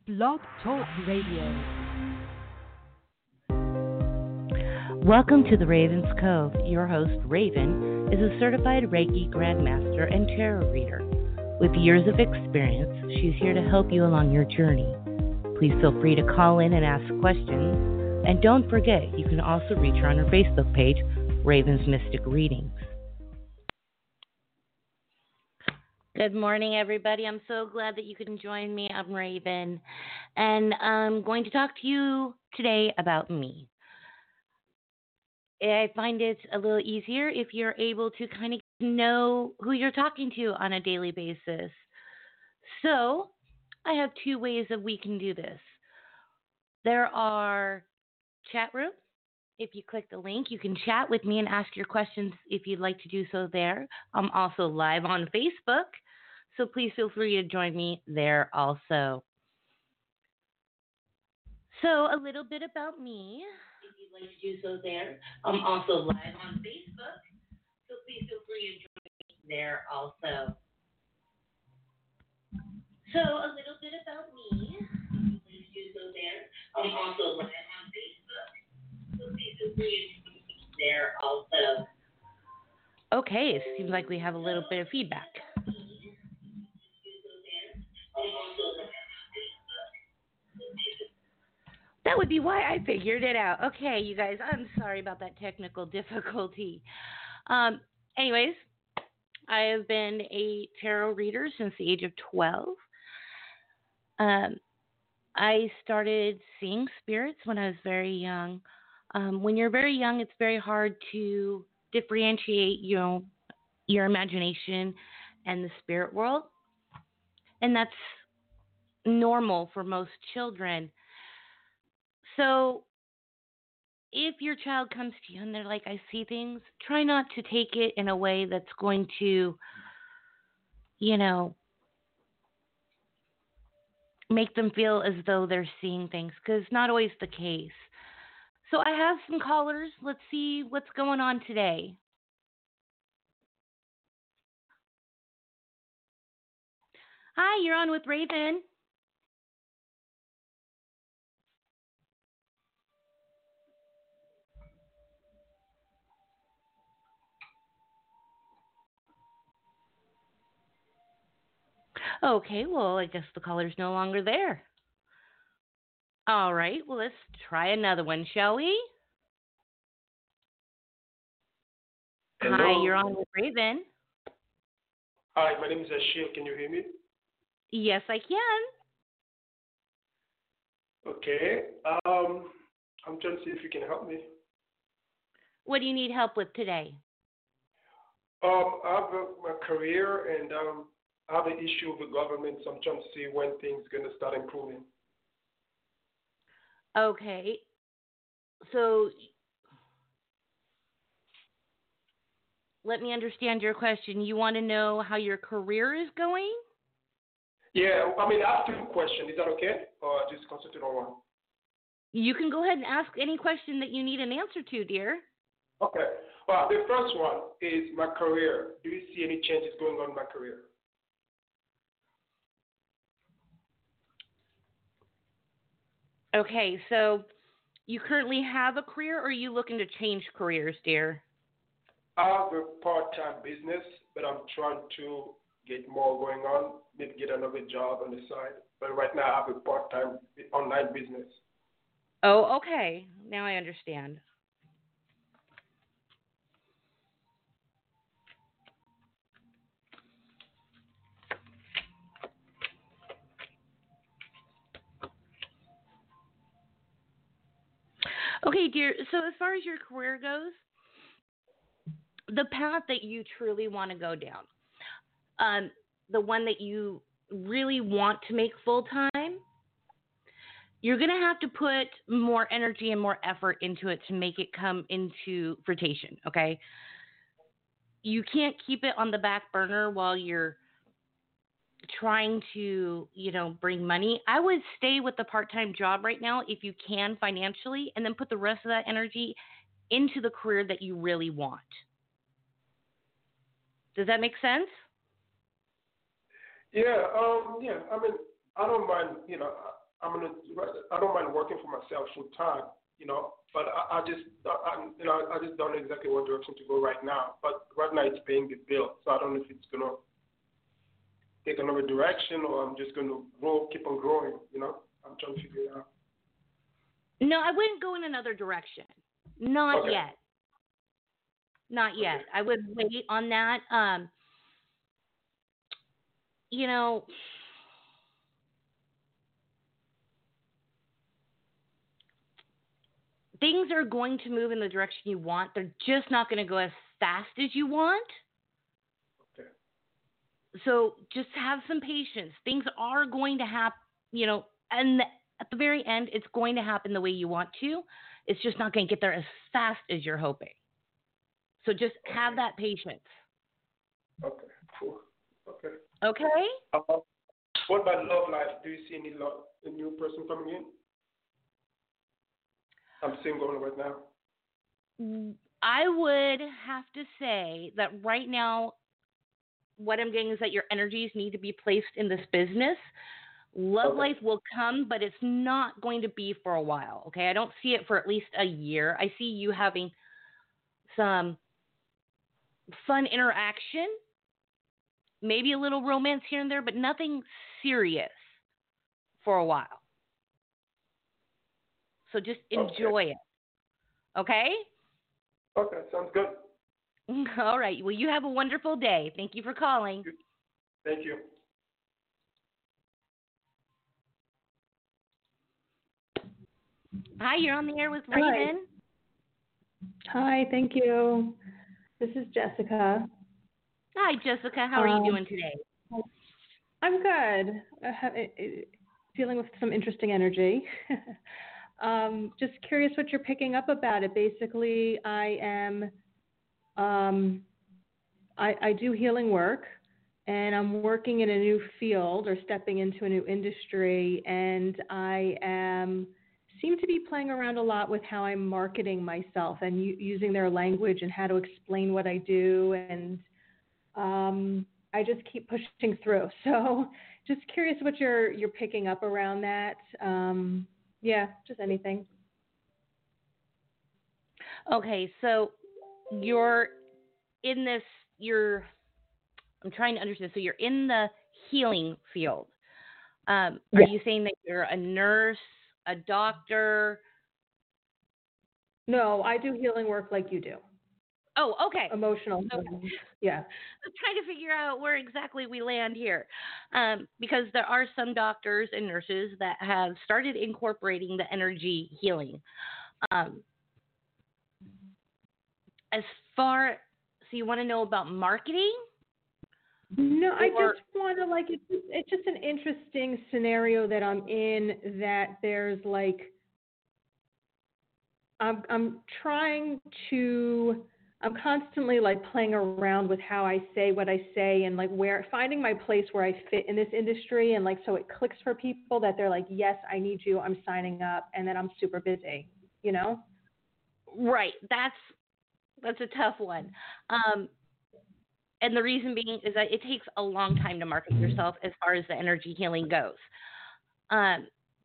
Blog Talk Radio. Welcome to the Raven's Cove. Your host, Raven, is a certified Reiki Grandmaster and Tarot Reader. With years of experience, she's here to help you along your journey. Please feel free to call in and ask questions. And don't forget, you can also reach her on her Facebook page, Raven's Mystic Readings. Good morning, everybody. I'm so glad that you can join me. I'm Raven, and I'm going to talk to you today about me. I find it a little easier if you're able to kind of know who you're talking to on a daily basis. So I have two ways that we can do this. There are chat room. If you click the link, you can chat with me and ask your questions if you'd like to do so there. I'm also live on Facebook, so please feel free to join me there also. So a little bit about me, if you'd like to do so there. I'm also live on Facebook, so please feel free to join me there also. So a little bit about me, if you'd like to do so there. I'm also live on Facebook. There also. Okay, it seems like we have a little bit of feedback. That would be why I figured it out. Okay, you guys, I'm sorry about that technical difficulty. Anyways, I have been a tarot reader since the age of 12. I started seeing spirits when I was very young. When you're very young, it's very hard to differentiate, your imagination and the spirit world. And that's normal for most children. So if your child comes to you and they're like, I see things, try not to take it in a way that's going to, make them feel as though they're seeing things, because it's not always the case. So I have some callers. Let's see what's going on today. Hi, you're on with Raven. Okay, well, I guess the caller's no longer there. All right, well, let's try another one, shall we? Hello. Hi, you're on with Raven. Hi, my name is Ashir. Can you hear me? Yes, I can. Okay. I'm trying to see if you can help me. What do you need help with today? I have my career and I have an issue with the government, so I'm trying to see when things are going to start improving. Okay. So let me understand your question. You want to know how your career is going? Yeah, I have two questions. Is that okay? Or just concentrate on one? You can go ahead and ask any question that you need an answer to, dear. Okay. Well, the first one is my career. Do you see any changes going on in my career? Okay, so you currently have a career, or are you looking to change careers, dear? I have a part-time business, but I'm trying to get more going on, maybe get another job on the side. But right now I have a part-time online business. Oh, okay. Now I understand. Okay, dear. So as far as your career goes, the path that you truly want to go down, the one that you really want to make full time, you're going to have to put more energy and more effort into it to make it come into fruition, okay? You can't keep it on the back burner while you're trying to, bring money. I would stay with the part-time job right now if you can financially, and then put the rest of that energy into the career that you really want. Does that make sense? Yeah, I don't mind, I don't mind working for myself full time, but I just don't know exactly what direction to go right now. But right now it's paying the bill, so I don't know if it's gonna take another direction or I'm just gonna keep on growing. I'm trying to figure it out. No, I wouldn't go in another direction. Not Okay. yet. Not yet. Okay. I would wait on that. You know, things are going to move in the direction you want. They're just not going to go as fast as you want. Okay. So just have some patience. Things are going to happen, and at the very end, it's going to happen the way you want to. It's just not going to get there as fast as you're hoping. So just have that patience. Okay. Cool. Okay. Okay? What about love life? Do you see a new person coming in? I'm single right now. I would have to say that right now, what I'm getting is that your energies need to be placed in this business. Love life will come, but it's not going to be for a while. Okay, I don't see it for at least a year. I see you having some fun interaction, maybe a little romance here and there, but nothing serious for a while. So just enjoy it. Okay? Okay, sounds good. All right. Well, you have a wonderful day. Thank you for calling. Thank you. Hi, you're on the air with Raven. Hi, thank you. This is Jessica. Hi, Jessica. How are you doing today? I'm good. Dealing with some interesting energy. Just curious what you're picking up about it. Basically, I do healing work, and I'm working in a new field or stepping into a new industry, and I seem to be playing around a lot with how I'm marketing myself and using their language and how to explain what I do, and I just keep pushing through. So just curious what you're picking up around that. Yeah, just anything. Okay, so you're in this, I'm trying to understand. So you're in the healing field. Are you saying that you're a nurse, a doctor? No, I do healing work like you do. Oh, okay. Emotional. Okay. Yeah. I'm trying to figure out where exactly we land here. Because there are some doctors and nurses that have started incorporating the energy healing. So you want to know about marketing? No, I just want to it's just an interesting scenario that I'm in, that there's I'm constantly playing around with how I say what I say, and finding my place where I fit in this industry, and so it clicks for people that they're like, yes, I need you, I'm signing up, and then I'm super busy, Right. That's a tough one. And the reason being is that it takes a long time to market yourself as far as the energy healing goes. I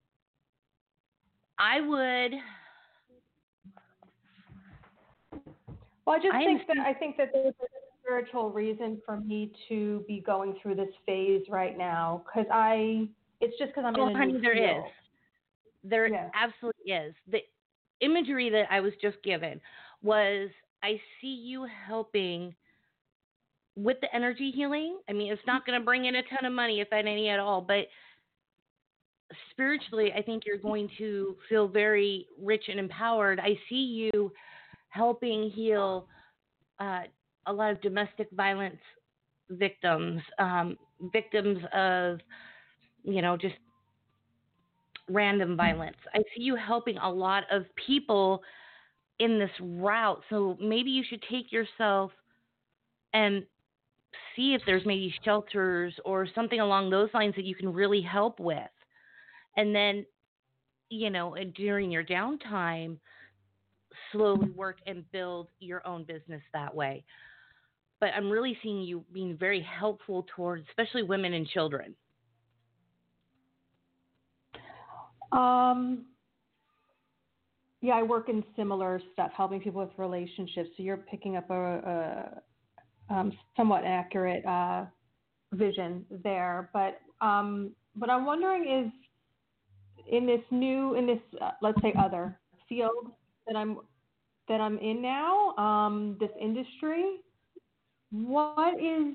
think that there's a spiritual reason for me to be going through this phase right now, because it's just because I'm in a new field. There absolutely is. The imagery that I was just given was, I see you helping with the energy healing. I mean, it's not going to bring in a ton of money, if any at all, but spiritually, I think you're going to feel very rich and empowered. I see you helping heal a lot of domestic violence victims, victims of, just random violence. I see you helping a lot of people in this route. So maybe you should take yourself and see if there's maybe shelters or something along those lines that you can really help with. And then, during your downtime, slowly work and build your own business that way. But I'm really seeing you being very helpful towards especially women and children. Yeah, I work in similar stuff, helping people with relationships. So you're picking up a somewhat accurate vision there. But what I'm wondering is, in this let's say other field that I'm in now, this industry, what is,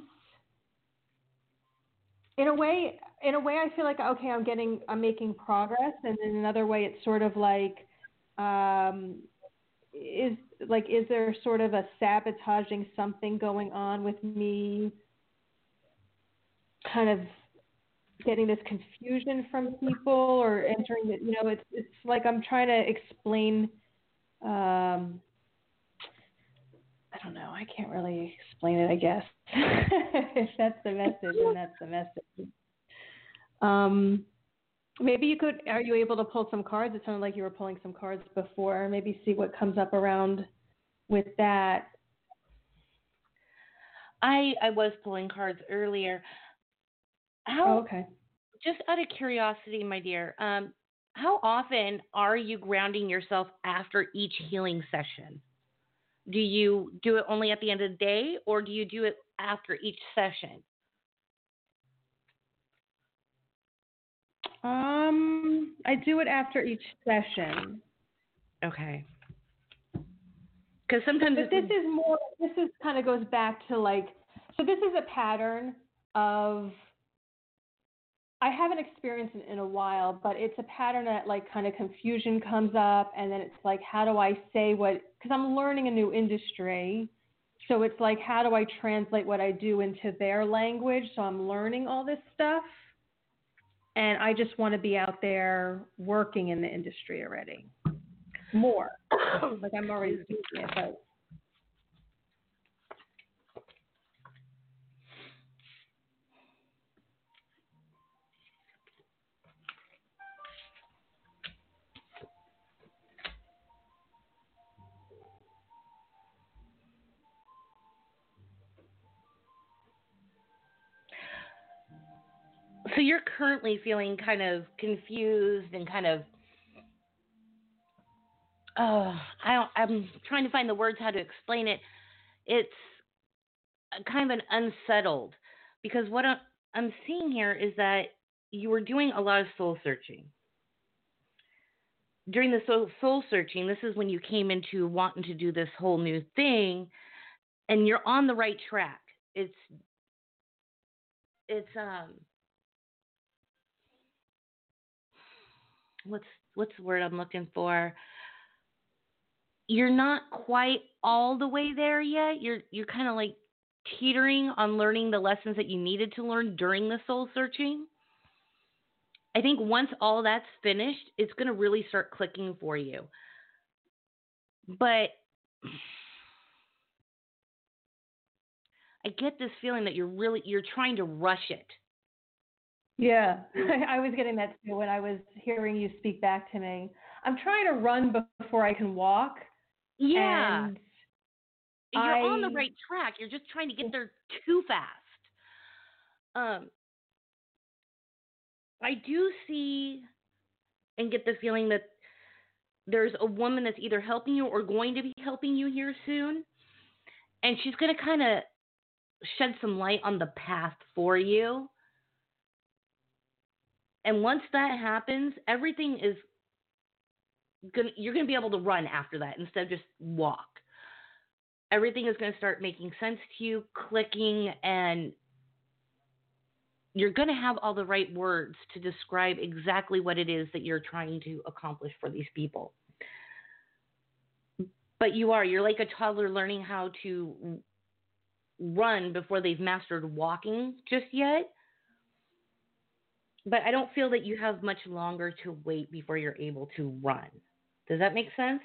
in a way I feel like, okay, I'm making progress, and in another way it's sort of like, is there sort of a sabotaging something going on with me, kind of getting this confusion from people, or entering the, it's like I'm trying to explain, I don't know, I can't really explain it, I guess. If that's the message, then that's the message. Maybe are you able to pull some cards? It sounded like you were pulling some cards before. Maybe see what comes up around with that. I was pulling cards earlier. Okay. Just out of curiosity, my dear, how often are you grounding yourself after each healing session? Do you do it only at the end of the day, or do you do it after each session? I do it after each session. Okay. Because sometimes this is kind of goes back to so this is a pattern of, I haven't experienced it in a while, but it's a pattern that kind of confusion comes up, and then it's like, how do I say because I'm learning a new industry. So it's like, how do I translate what I do into their language? So I'm learning all this stuff, and I just want to be out there working in the industry already. More. I'm already doing it, but. So you're currently feeling kind of confused and kind of, I'm trying to find the words how to explain it. It's kind of an unsettled, because what I'm seeing here is that you were doing a lot of soul searching. During the soul searching, this is when you came into wanting to do this whole new thing, and you're on the right track. It's what's the word I'm looking for? You're not quite all the way there yet. You're kind of like teetering on learning the lessons that you needed to learn during the soul searching. I think once all that's finished, it's going to really start clicking for you. But I get this feeling that you're trying to rush it. Yeah, I was getting that too when I was hearing you speak back to me. I'm trying to run before I can walk. Yeah. And you're on the right track. You're just trying to get there too fast. I do see and get the feeling that there's a woman that's either helping you or going to be helping you here soon. And she's going to kind of shed some light on the path for you. And once that happens, everything is you're going to be able to run after that instead of just walk. Everything is going to start making sense to you, clicking, and you're going to have all the right words to describe exactly what it is that you're trying to accomplish for these people. But you're like a toddler learning how to run before they've mastered walking just yet. But I don't feel that you have much longer to wait before you're able to run. Does that make sense?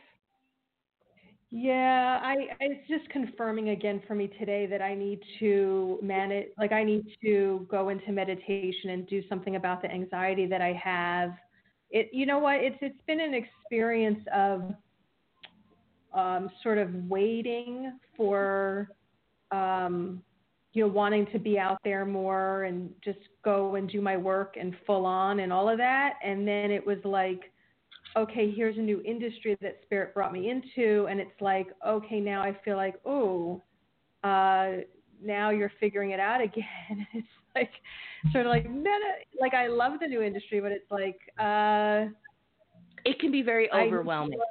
Yeah, it's just confirming again for me today that I need to manage, I need to go into meditation and do something about the anxiety that I have. You know what? It's been an experience of sort of waiting for, wanting to be out there more and just go and do my work and full on and all of that. And then it was like, okay, here's a new industry that Spirit brought me into. And it's like, okay, now I feel like, now you're figuring it out again. It's like, sort of like, like I love the new industry, but it's like, it can be very overwhelming.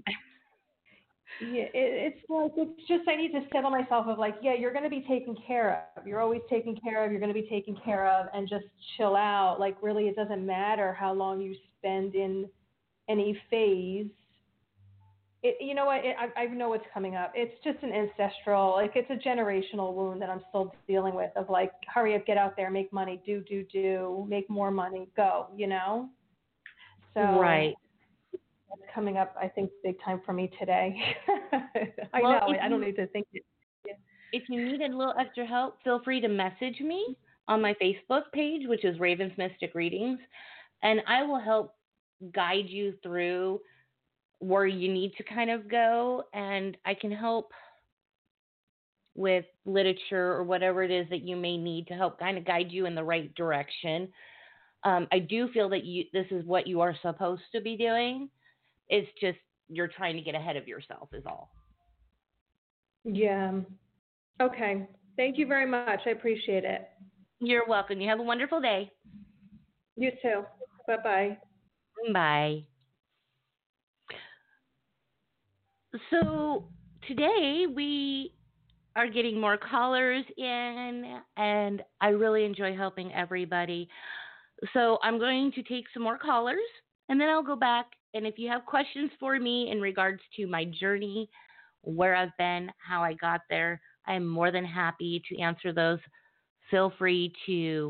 Yeah, it's like, it's just, I need to settle myself of like, yeah, you're going to be taken care of. You're always taken care of. You're going to be taken care of, and just chill out. Like, really, it doesn't matter how long you spend in any phase. You know what? I know what's coming up. It's just an ancestral, like, it's a generational wound that I'm still dealing with of like, hurry up, get out there, make money, do, make more money, go, So. Right. That's coming up, I think, big time for me today. I know. I don't need to think it. Yeah. If you need a little extra help, feel free to message me on my Facebook page, which is Ravens Mystic Readings, and I will help guide you through where you need to kind of go, and I can help with literature or whatever it is that you may need to help kind of guide you in the right direction. I do feel that this is what you are supposed to be doing. It's just you're trying to get ahead of yourself is all. Yeah. Okay. Thank you very much. I appreciate it. You're welcome. You have a wonderful day. You too. Bye-bye. Bye. So today we are getting more callers in, and I really enjoy helping everybody. So I'm going to take some more callers, and then I'll go back. And if you have questions for me in regards to my journey, where I've been, how I got there, I'm more than happy to answer those. Feel free to,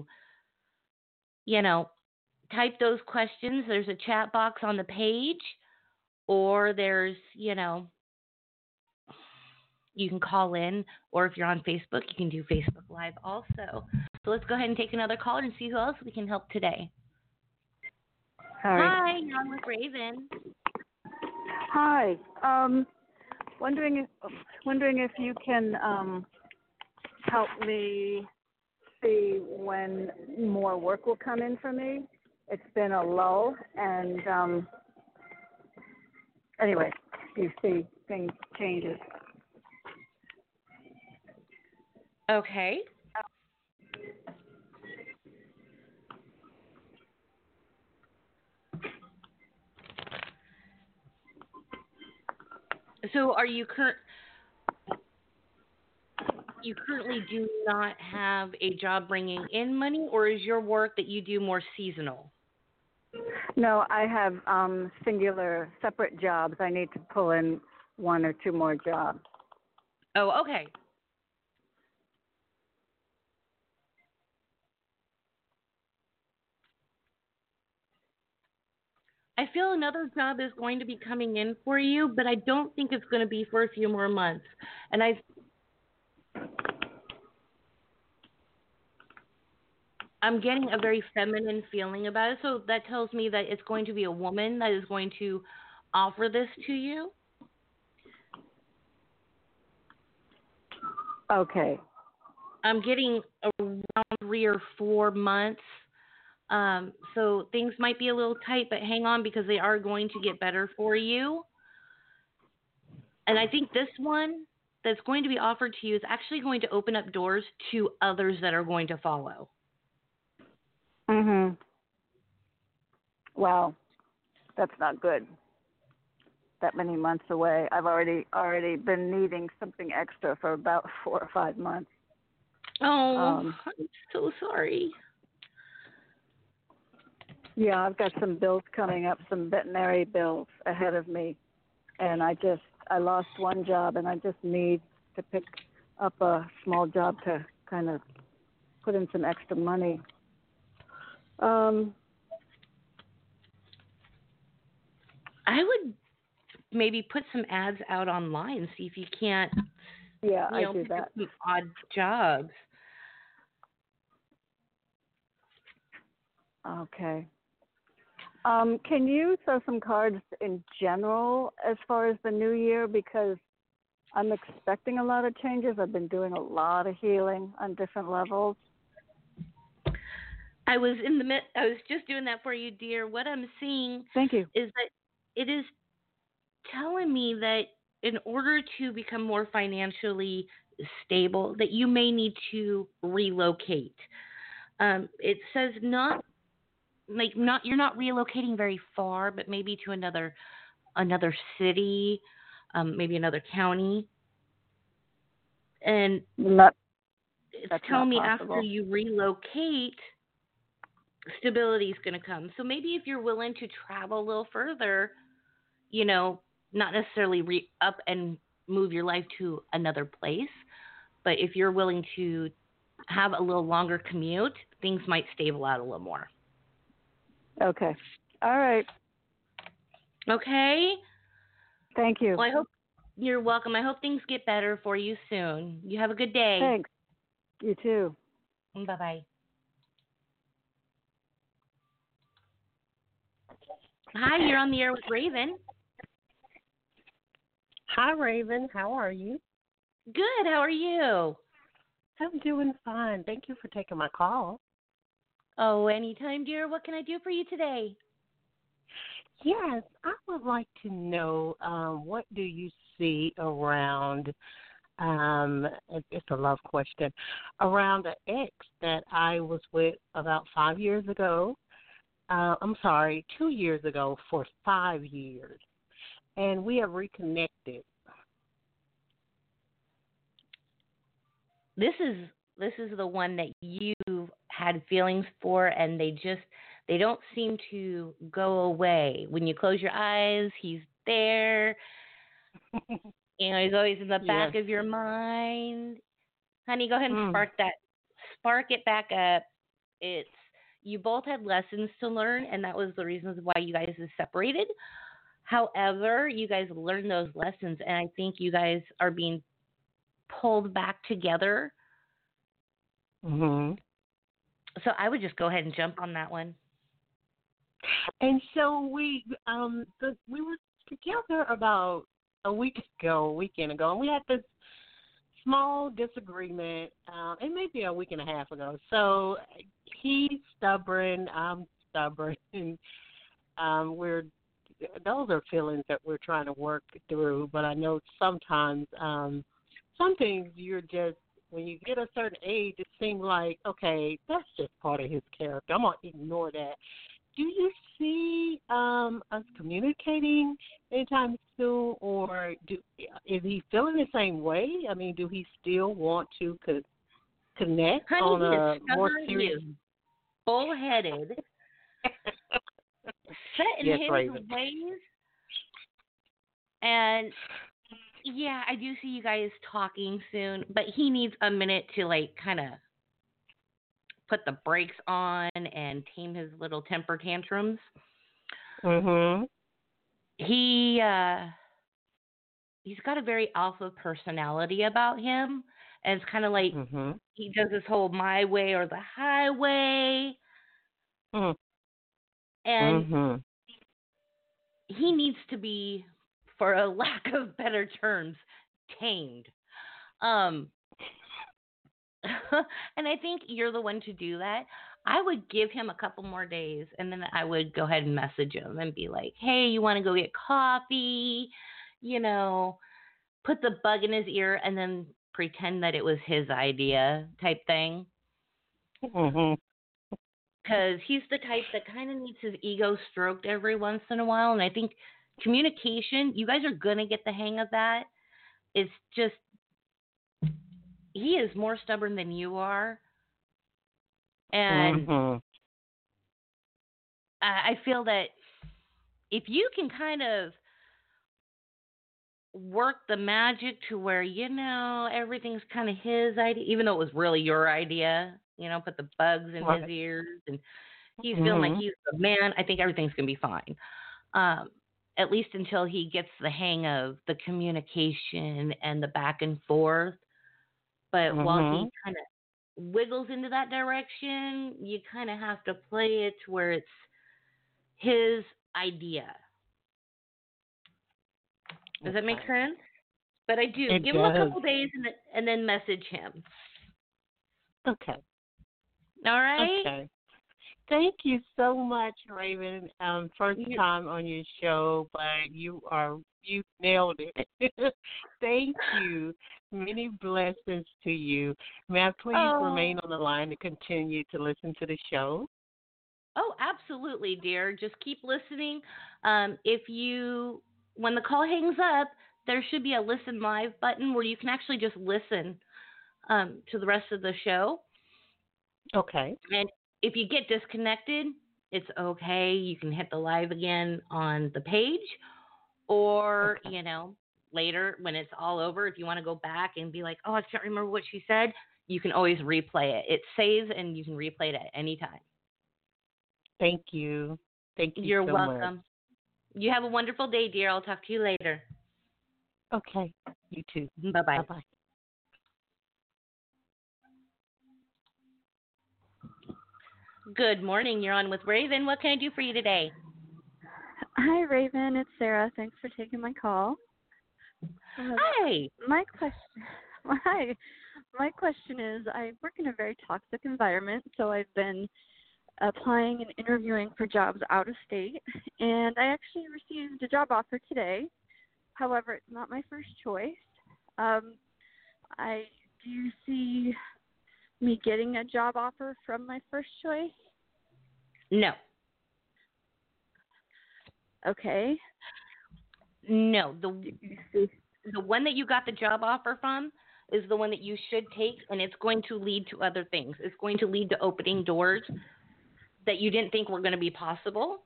type those questions. There's a chat box on the page, or there's, you can call in, or if you're on Facebook, you can do Facebook Live also. So let's go ahead and take another caller and see who else we can help today. Hi, you're on with Raven. Hi. Wondering if you can help me see when more work will come in for me. It's been a lull, and anyway, you see things changes. Okay. So are you currently do not have a job bringing in money, or is your work that you do more seasonal? No, I have singular separate jobs. I need to pull in one or two more jobs. Oh, okay. I feel another job is going to be coming in for you, but I don't think it's going to be for a few more months. And I'm getting a very feminine feeling about it, so that tells me that it's going to be a woman that is going to offer this to you. Okay. I'm getting around 3 or 4 months. So things might be a little tight, but hang on because they are going to get better for you. And I think this one that's going to be offered to you is actually going to open up doors to others that are going to follow. Mhm. Wow. That's not good. That many months away. I've already been needing something extra for about 4 or 5 months. Oh, I'm so sorry. Yeah, I've got some bills coming up, some veterinary bills ahead of me, and I lost one job, and I just need to pick up a small job to kind of put in some extra money. I would maybe put some ads out online, see if you can't. Yeah, I do that. Some odd jobs. Okay. Can you throw some cards in general as far as the new year? Because I'm expecting a lot of changes. I've been doing a lot of healing on different levels. I was just doing that for you, dear. What I'm seeing Thank you. is that it is telling me that in order to become more financially stable, that you may need to relocate. It says not you're not relocating very far, but maybe to another city, maybe another county. And it's telling me after you relocate, stability is going to come. So maybe if you're willing to travel a little further, not necessarily up and move your life to another place, but if you're willing to have a little longer commute, things might stable out a little more. Okay. All right. Okay. Thank you. Well, you're welcome. I hope things get better for you soon. You have a good day. Thanks. You too. Bye-bye. Hi, you're on the air with Raven. Hi, Raven. How are you? Good. How are you? I'm doing fine. Thank you for taking my call. Oh, anytime, dear. What can I do for you today? Yes, I would like to know what do you see around, it's a love question, around an ex that I was with about 5 years ago. 2 years ago for 5 years. And we have reconnected. This is the one that you've had feelings for, and they don't seem to go away. When you close your eyes, he's there. He's always in the back of your mind. Honey, go ahead and spark it back up. You both had lessons to learn, and that was the reasons why you guys are separated. However, you guys learned those lessons, and I think you guys are being pulled back together. Mm-hmm. So I would just go ahead and jump on that one. And so we were together about a weekend ago, and we had this small disagreement, it may be a week and a half ago. So he's stubborn, I'm stubborn, and those are feelings that we're trying to work through. But I know sometimes some things you're just, when you get a certain age, it seems like, okay, that's just part of his character. I'm going to ignore that. Do you see us communicating anytime soon, or is he feeling the same way? I mean, do he still want to connect on a more serious? Bullheaded, set in his ways, and yeah, I do see you guys talking soon, but he needs a minute to kind of put the brakes on and tame his little temper tantrums. Mhm. He's got a very alpha personality about him, and it's kind of like he does this whole my way or the highway. And he needs to be, for a lack of better terms, tamed. And I think you're the one to do that. I would give him a couple more days, and then I would go ahead and message him and be like, hey, you want to go get coffee? Put the bug in his ear and then pretend that it was his idea type thing. Because he's the type that kind of needs his ego stroked every once in a while. And I think communication, you guys are going to get the hang of that. It's just, he is more stubborn than you are. And I feel that if you can kind of work the magic to where, everything's kind of his idea, even though it was really your idea, put the bugs in his ears and he's feeling like he's the man, I think everything's going to be fine. At least until he gets the hang of the communication and the back and forth. But while he kind of wiggles into that direction, you kind of have to play it to where it's his idea. Does that make sense? But I do. It Give him a does. couple days and then message him. Okay. All right? Okay. Thank you so much, Raven. First You- time on your show, but you nailed it. Thank you. Many blessings to you. May I please remain on the line to continue to listen to the show? Oh, absolutely, dear. Just keep listening. When the call hangs up, there should be a listen live button where you can actually just listen to the rest of the show. Okay. And if you get disconnected, it's okay. You can hit the live again on the page, or Okay. later when it's all over, if you want to go back and be like, oh, I can't remember what she said, you can always replay it. It saves and you can replay it at any time. Thank you. Thank you You're so welcome. much. You have a wonderful day, dear. I'll talk to you later. Okay. You too. Bye-bye. Bye-bye. Good morning. You're on with Raven. What can I do for you today? Hi, Raven. It's Sarah. Thanks for taking my call. Hi. My question is, I work in a very toxic environment, so I've been applying and interviewing for jobs out of state, and I actually received a job offer today. However, it's not my first choice. Do you see me getting a job offer from my first choice? No. Okay. No. The one that you got the job offer from is the one that you should take, and it's going to lead to other things. It's going to lead to opening doors that you didn't think were going to be possible.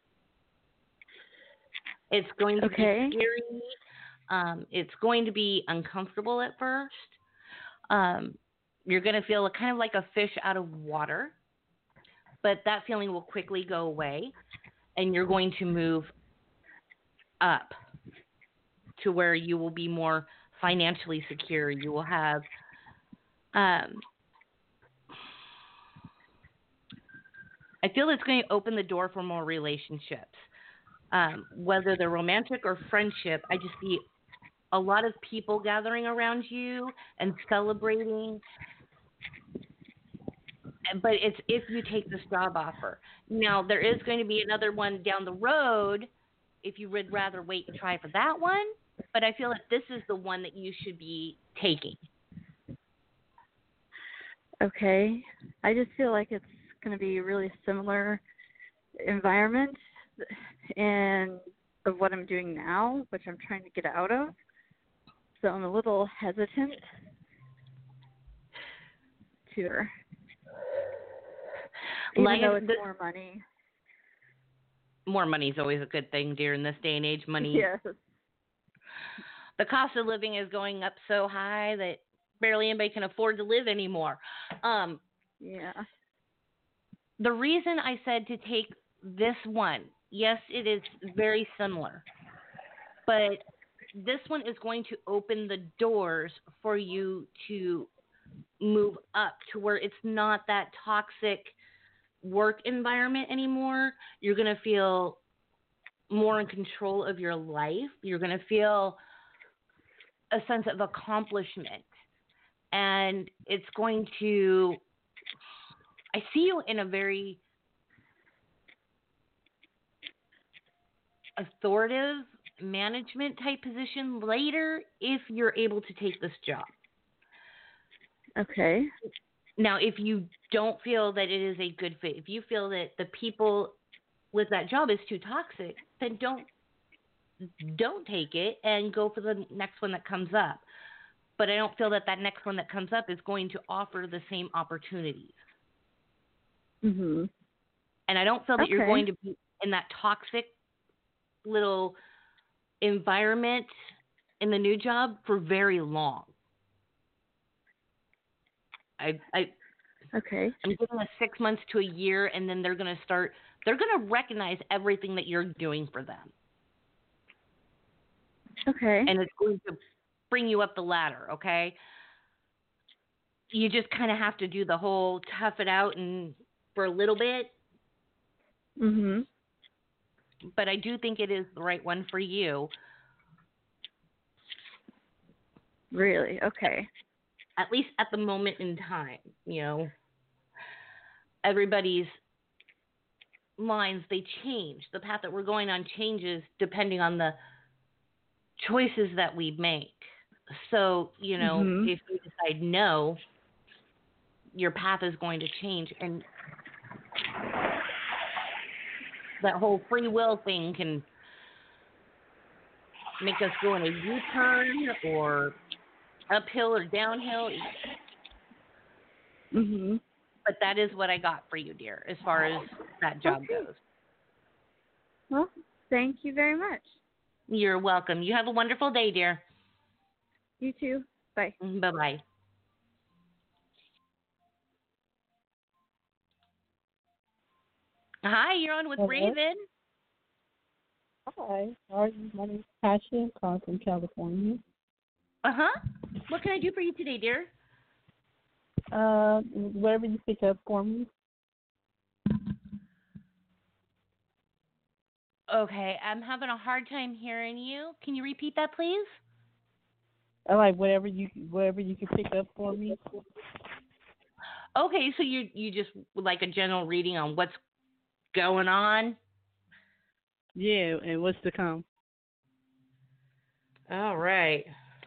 It's going to be scary. It's going to be uncomfortable at first. You're going to feel kind of like a fish out of water, but that feeling will quickly go away, and you're going to move up to where you will be more financially secure. You will have I feel it's going to open the door for more relationships, whether they're romantic or friendship. I just see a lot of people gathering around you and celebrating. But it's if you take this job offer. Now, there is going to be another one down the road if you would rather wait and try for that one. But I feel like this is the one that you should be taking. Okay. I just feel like it's going to be a really similar environment and of what I'm doing now, which I'm trying to get out of. So I'm a little hesitant to her. Even though it's more money. More money is always a good thing, dear, in this day and age. Money. Yes. The cost of living is going up so high that barely anybody can afford to live anymore. Yeah. The reason I said to take this one, yes, it is very similar, but this one is going to open the doors for you to move up to where it's not that toxic work environment anymore. You're going to feel more in control of your life. You're going to feel a sense of accomplishment. And it's going to, I see you in a very authoritative management type position later if you're able to take this job. Okay. Now, if you don't feel that it is a good fit, if you feel that the people with that job is too toxic, then don't take it and go for the next one that comes up. But I don't feel that next one that comes up is going to offer the same opportunities. Mhm. And I don't feel that you're going to be in that toxic little environment in the new job for very long. I'm giving a 6 months to a year, and then they're going to recognize everything that you're doing for them. Okay. And it's going to bring you up the ladder, okay? You just kind of have to do the whole tough it out and for a little bit. Mhm. But I do think it is the right one for you. Really? Okay. At least at the moment in time, everybody's lines, they change. The path that we're going on changes depending on the choices that we make. So, if you decide no, your path is going to change. And that whole free will thing can make us go in a U-turn or uphill or downhill. But that is what I got for you, dear, as far as that job goes. Well, thank you very much. You're welcome. You have a wonderful day, dear. You too. Bye. Bye-bye. Hi, you're on with Raven. Hi, how are you? My name is Tasha. I'm calling from California. What can I do for you today, dear? Whatever you pick up for me. Okay, I'm having a hard time hearing you. Can you repeat that, please? I like whatever you can pick up for me. Okay, so you just would like a general reading on what's going on? Yeah, and what's to come. All right.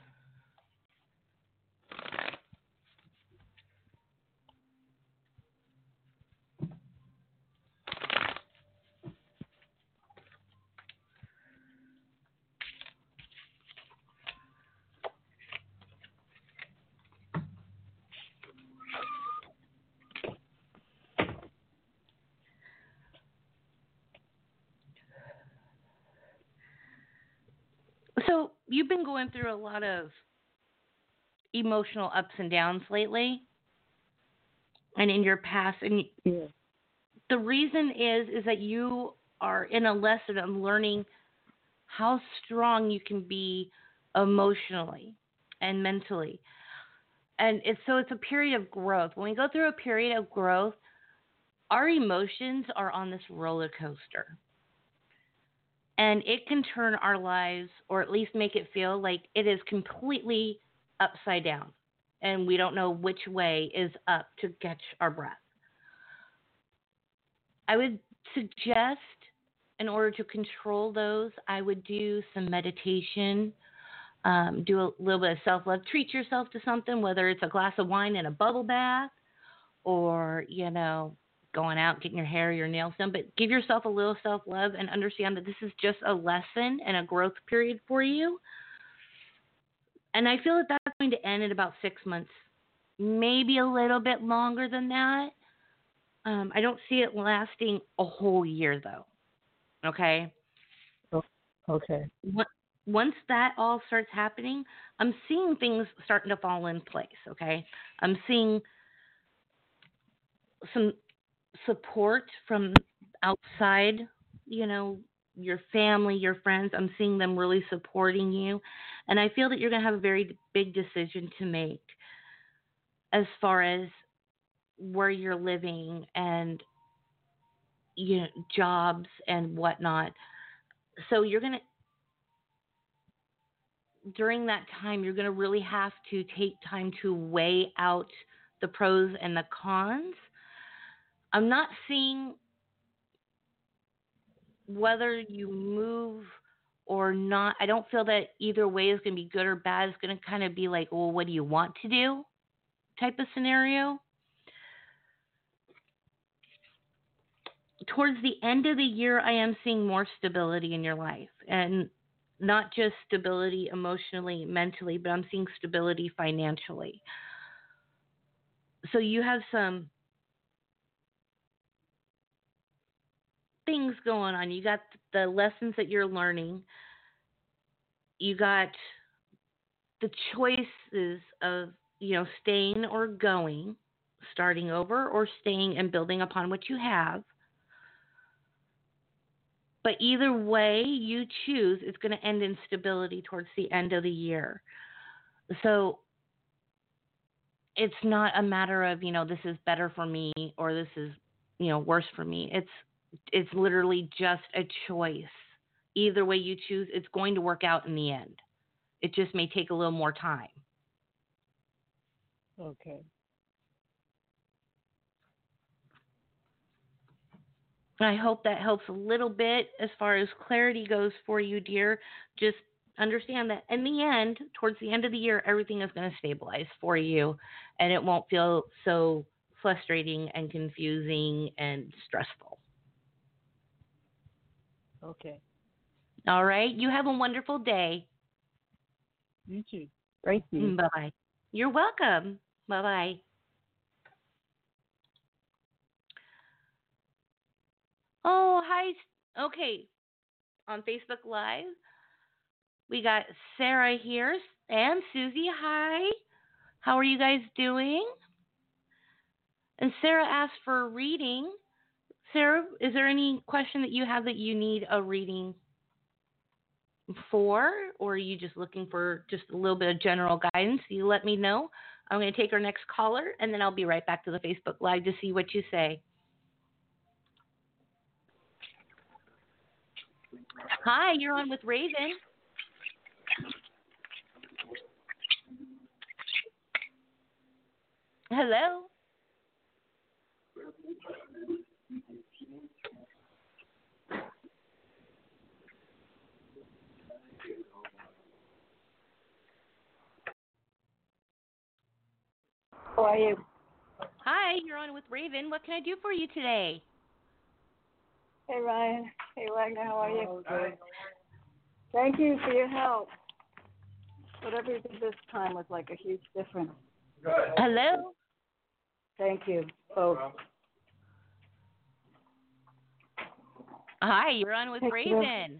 So you've been going through a lot of emotional ups and downs lately, and in your past, and the reason is that you are in a lesson of learning how strong you can be emotionally and mentally, and it's a period of growth. When we go through a period of growth, our emotions are on this roller coaster. And it can turn our lives, or at least make it feel like it is completely upside down. And we don't know which way is up to catch our breath. I would suggest, in order to control those, I would do some meditation, do a little bit of self-love. Treat yourself to something, whether it's a glass of wine and a bubble bath, or, going out, getting your hair, your nails done, but give yourself a little self-love and understand that this is just a lesson and a growth period for you. And I feel that that's going to end in about 6 months, maybe a little bit longer than that. I don't see it lasting a whole year, though. Okay? Okay. Once that all starts happening, I'm seeing things starting to fall in place, okay? I'm seeing some support from outside, your family, your friends. I'm seeing them really supporting you. And I feel that you're going to have a very big decision to make as far as where you're living and, jobs and whatnot. So during that time, you're going to really have to take time to weigh out the pros and the cons. I'm not seeing whether you move or not. I don't feel that either way is going to be good or bad. It's going to kind of be like, well, what do you want to do type of scenario. Towards the end of the year, I am seeing more stability in your life. And not just stability emotionally, mentally, but I'm seeing stability financially. So you have some things going on. You got the lessons that you're learning. You got the choices of, staying or going, starting over or staying and building upon what you have. But either way you choose, it's going to end in stability towards the end of the year. So it's not a matter of, this is better for me or this is, worse for me. It's literally just a choice. Either way you choose, it's going to work out in the end. It just may take a little more time. Okay. I hope that helps a little bit as far as clarity goes for you, dear. Just understand that in the end, towards the end of the year, everything is going to stabilize for you and it won't feel so frustrating and confusing and stressful. Okay. All right. You have a wonderful day. You too. Thank you. Bye bye. You're welcome. Bye bye. Oh, hi. Okay. On Facebook Live, we got Sarah here and Susie. Hi. How are you guys doing? And Sarah asked for a reading. Sarah, is there any question that you have that you need a reading for, or are you just looking for just a little bit of general guidance? You let me know. I'm going to take our next caller, and then I'll be right back to the Facebook Live to see what you say. Hi, you're on with Raven. Hello. How are you? Hi, you're on with Raven. What can I do for you today? Hey, Ryan. Hey, Wagner. How are you? Thank you for your help. Whatever you did this time was like a huge difference. Hello. Thank you both. Hi, you're on with Thank you. Raven.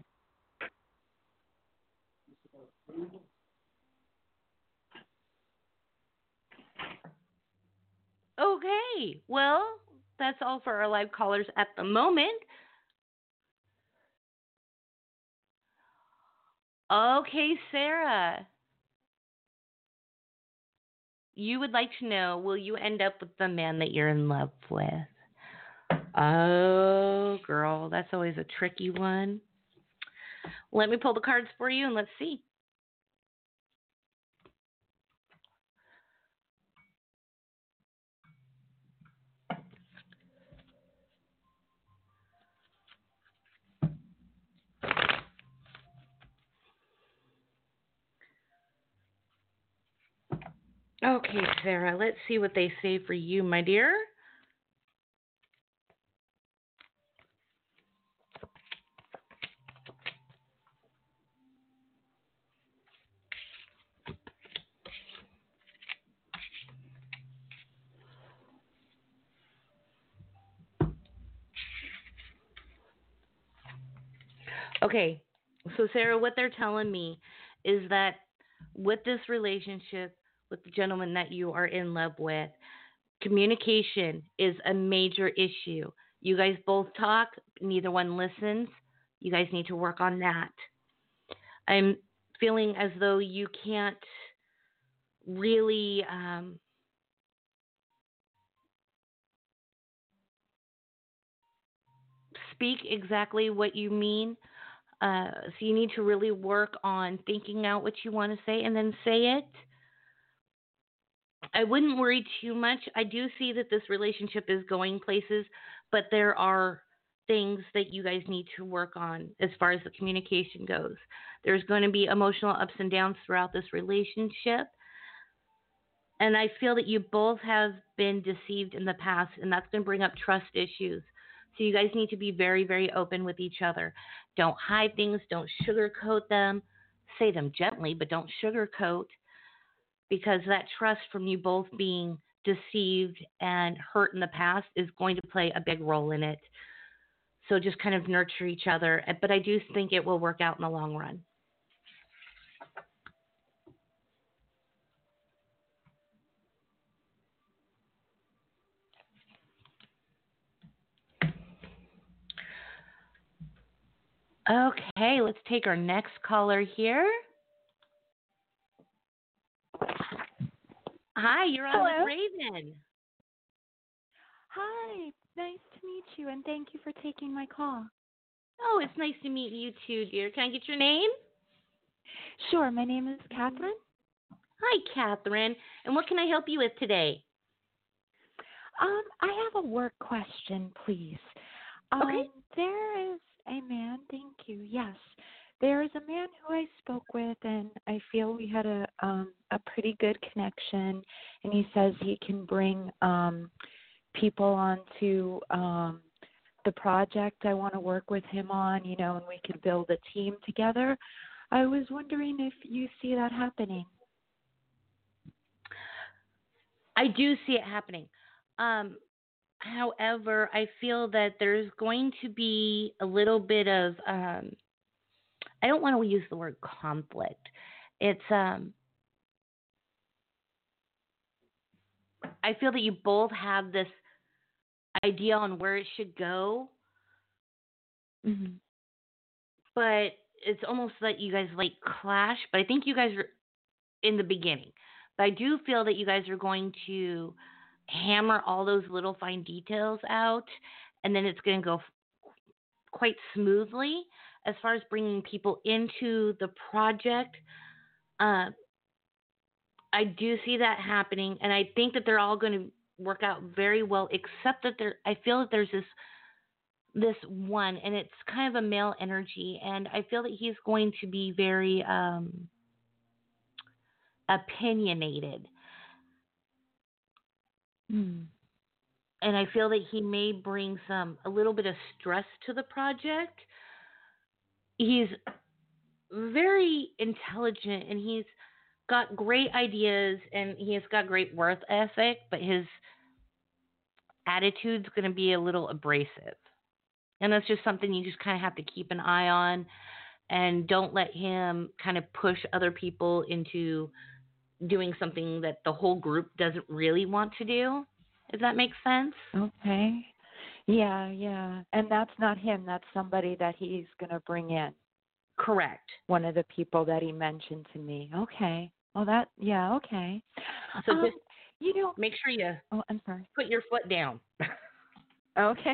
Okay, well, that's all for our live callers at the moment. Okay, Sarah. You would like to know, will you end up with the man that you're in love with? Oh, girl, that's always a tricky one. Let me pull the cards for you and let's see. Okay, Sarah, let's see what they say for you, my dear. Okay, so Sarah, what they're telling me is that with this relationship, with the gentleman that you are in love with, communication is a major issue. You guys both talk, neither one listens. You guys need to work on that. I'm feeling as though you can't really speak exactly what you mean. So you need to really work on thinking out what you want to say and then say it. I wouldn't worry too much. I do see that this relationship is going places, but there are things that you guys need to work on as far as the communication goes. There's going to be emotional ups and downs throughout this relationship. And I feel that you both have been deceived in the past, and that's going to bring up trust issues. So you guys need to be very, very open with each other. Don't hide things. Don't sugarcoat them. Say them gently, but don't sugarcoat, because that trust from you both being deceived and hurt in the past is going to play a big role in it. So just kind of nurture each other. But I do think it will work out in the long run. Okay, let's take our next caller here. Hi, you're on Hello. with Raven. Hi, nice to meet you, and thank you for taking my call. Oh, it's nice to meet you too, dear. Can I get your name? Sure, my name is Catherine. Hi, Catherine. And what can I help you with today? I have a work question, please. Okay. There is a man, thank you. Yes. There is a man who I spoke with, and I feel we had a pretty good connection, and he says he can bring people onto the project I want to work with him on, and we could build a team together. I was wondering if you see that happening. I do see it happening. However, I feel that there's going to be a little bit of, I don't want to use the word conflict. It's, I feel that you both have this idea on where it should go, Mm-hmm. but it's almost like you guys like clash. But I think you guys are in the beginning. But I do feel that you guys are going to hammer all those little fine details out, and then it's going to go quite smoothly as far as bringing people into the project. I do see that happening, and I think that they're all going to work out very well, except that I feel that there's this one, and it's kind of a male energy, and I feel that he's going to be very opinionated. And I feel that he may bring a little bit of stress to the project. He's very intelligent, and he's got great ideas, and he has got great work ethic, but his attitude's going to be a little abrasive. And that's just something you just kind of have to keep an eye on, and don't let him kind of push other people into doing something that the whole group doesn't really want to do, if that makes sense. Okay. Yeah. And that's not him. That's somebody that he's going to bring in. Correct. One of the people that he mentioned to me. Okay. Well, okay. So just, make sure you I'm sorry. Put your foot down. Okay.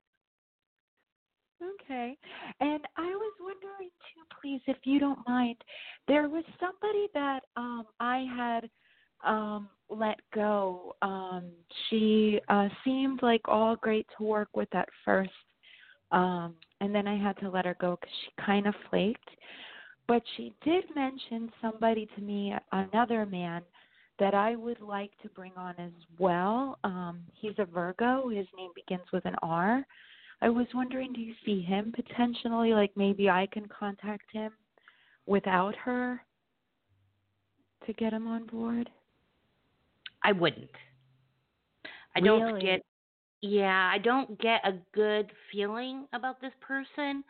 Okay. And I was wondering too, please, if you don't mind, there was somebody that I had let go. She seemed like all great to work with at first, and then I had to let her go because she kind of flaked. But she did mention somebody to me, another man, that I would like to bring on as well. He's a Virgo. His name begins with an R. I was wondering, do you see him potentially? Like maybe I can contact him without her to get him on board? I wouldn't. I really? don't get a good feeling about this person.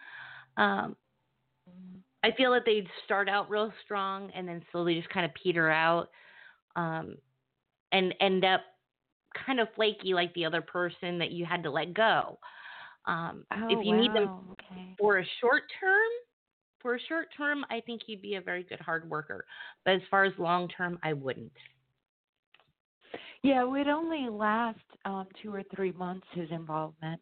I feel that they'd start out real strong and then slowly just kind of peter out, and end up kind of flaky like the other person that you had to let go. If you need them for a short term, I think he'd be a very good hard worker. But as far as long term, I wouldn't. Yeah, it would only last 2 or 3 months, his involvement.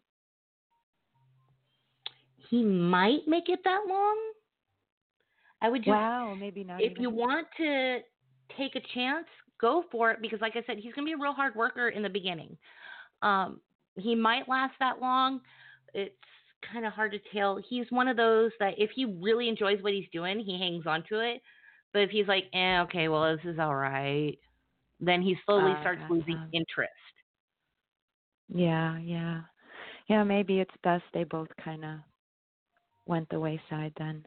He might make it that long. I would just, maybe not. If you want to take a chance, go for it, because like I said, he's going to be a real hard worker in the beginning. He might last that long. It's kind of hard to tell. He's one of those that if he really enjoys what he's doing, he hangs on to it. But if he's like, okay, well, this is all right, then he slowly starts losing interest. Yeah. Maybe it's best they both kind of went the wayside then.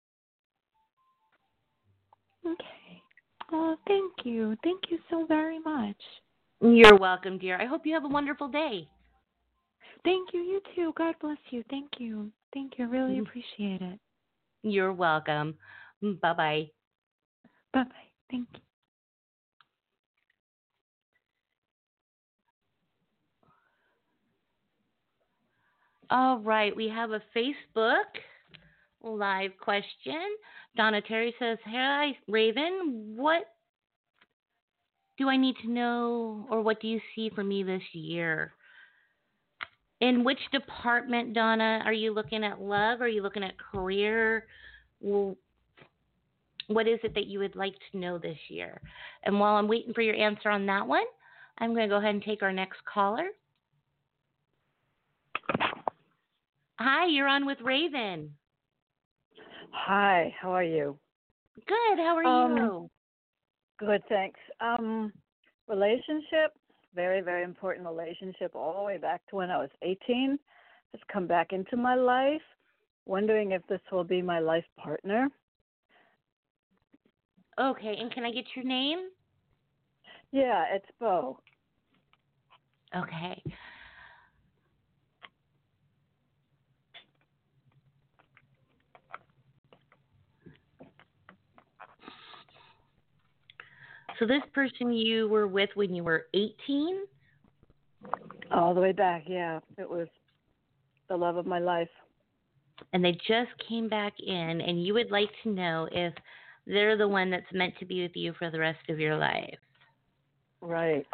Okay. Oh, thank you. Thank you so very much. You're welcome, dear. I hope you have a wonderful day. Thank you. You too. God bless you. Thank you. Thank you. I really appreciate it. You're welcome. Bye-bye. Bye-bye. Thank you. All right. We have a Facebook live question. Donna Terry says, "Hi, Raven. What do I need to know, or what do you see for me this year?" In which department, Donna? Are you looking at love? Are you looking at career? Well, What is it that you would like to know this year? And while I'm waiting for your answer on that one, I'm going to go ahead and take our next caller. Hi, you're on with Raven. Hi, how are you? Good, how are you? Good, thanks. Relationship, very, very important relationship all the way back to when I was 18. Has come back into my life. Wondering if this will be my life partner. Okay, and can I get your name? Yeah, it's Bo. Okay. So this person you were with when you were 18? All the way back, yeah. It was the love of my life. And they just came back in, and you would like to know if they're the one that's meant to be with you for the rest of your life. Right.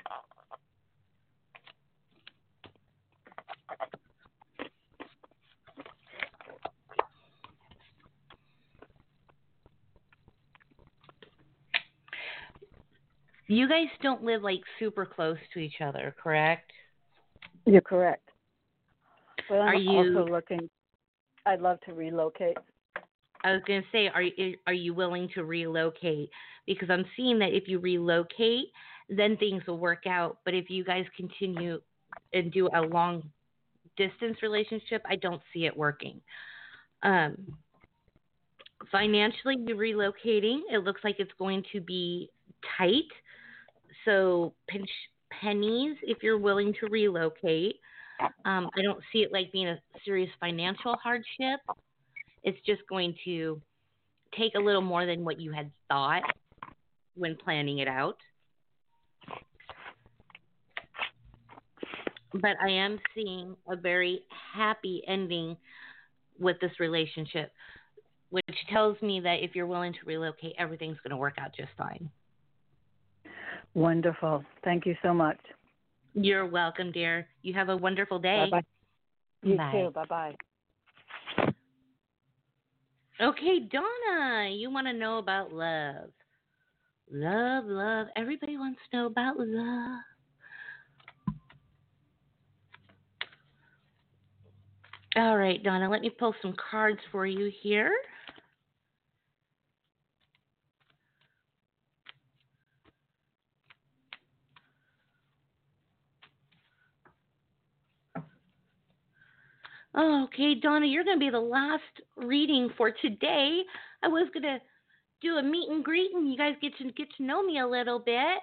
You guys don't live like super close to each other, correct? You're correct. But Are I'm you also looking, I'd love to relocate. I was going to say, are you willing to relocate? Because I'm seeing that if you relocate, then things will work out. But if you guys continue and do a long distance relationship, I don't see it working. Financially, you're relocating. It looks like it's going to be tight. So pinch pennies if you're willing to relocate. I don't see it like being a serious financial hardship. It's just going to take a little more than what you had thought when planning it out. But I am seeing a very happy ending with this relationship, which tells me that if you're willing to relocate, everything's going to work out just fine. Wonderful. Thank you so much. You're welcome, dear. You have a wonderful day. Bye-bye. You Bye. too. Bye-bye. Okay, Donna, you want to know about love. Love, love. Everybody wants to know about love. All right, Donna, let me pull some cards for you here. Okay, Donna, you're going to be the last reading for today. I was going to do a meet and greet and you guys get to know me a little bit.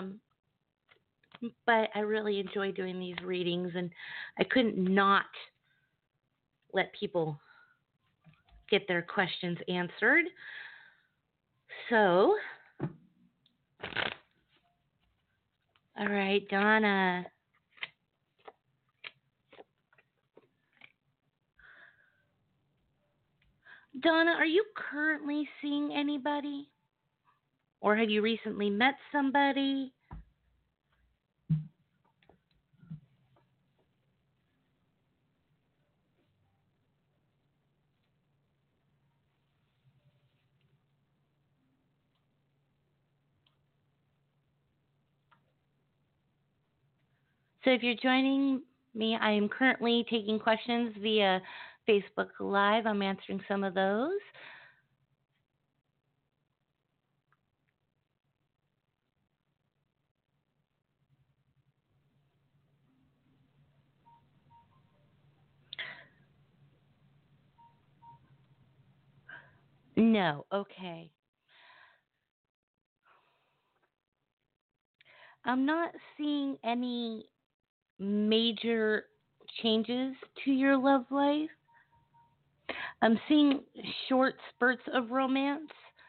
But I really enjoy doing these readings, and I couldn't not let people get their questions answered. So, all right, Donna. Donna, are you currently seeing anybody? Or have you recently met somebody? So if you're joining me, I am currently taking questions via Facebook Live. I'm answering some of those. No, okay. I'm not seeing any major changes to your love life. I'm seeing short spurts of romance,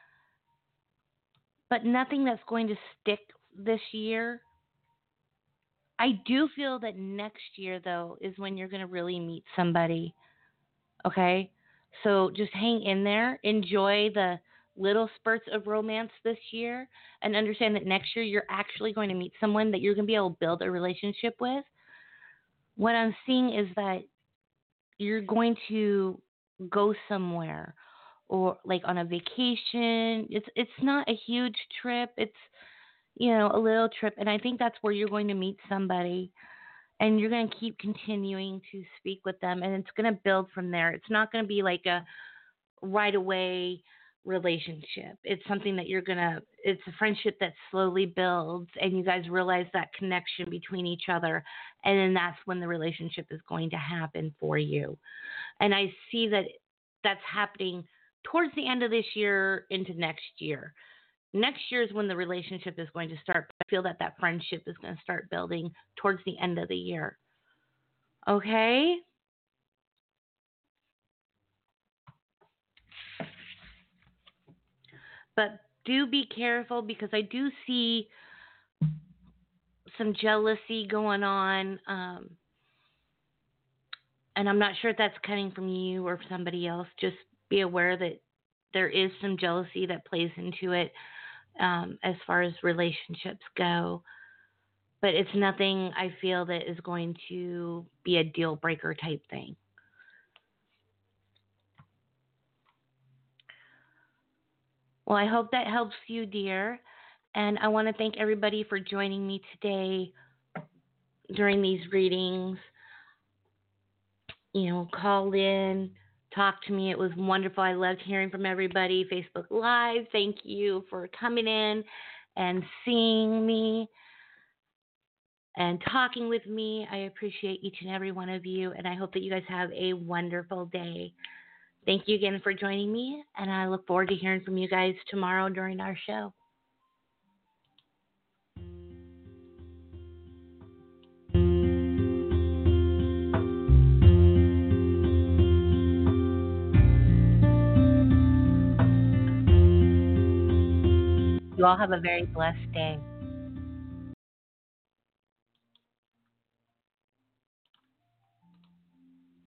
but nothing that's going to stick this year. I do feel that next year, though, is when you're going to really meet somebody. Okay? So just hang in there. Enjoy the little spurts of romance this year and understand that next year you're actually going to meet someone that you're going to be able to build a relationship with. What I'm seeing is that you're going to go somewhere, or like on a vacation. It's not a huge trip. It's, you know, a little trip, and I think that's where you're going to meet somebody, and you're going to keep continuing to speak with them, and it's going to build from there. It's not going to be like a right away relationship. It's something that it's a friendship that slowly builds, and you guys realize that connection between each other, and then that's when the relationship is going to happen for you. And I see that that's happening towards the end of this year into next year. Next year is when the relationship is going to start. I feel that that friendship is going to start building towards the end of the year. Okay? But do be careful, because I do see some jealousy going on. And I'm not sure if that's coming from you or somebody else. Just be aware that there is some jealousy that plays into it. As far as relationships go, but it's nothing I feel that is going to be a deal breaker type thing. Well, I hope that helps you, dear, and I want to thank everybody for joining me today during these readings. You know, call in, talk to me. It was wonderful. I loved hearing from everybody. Facebook Live, thank you for coming in and seeing me and talking with me. I appreciate each and every one of you, and I hope that you guys have a wonderful day. Thank you again for joining me, and I look forward to hearing from you guys tomorrow during our show. You all have a very blessed day.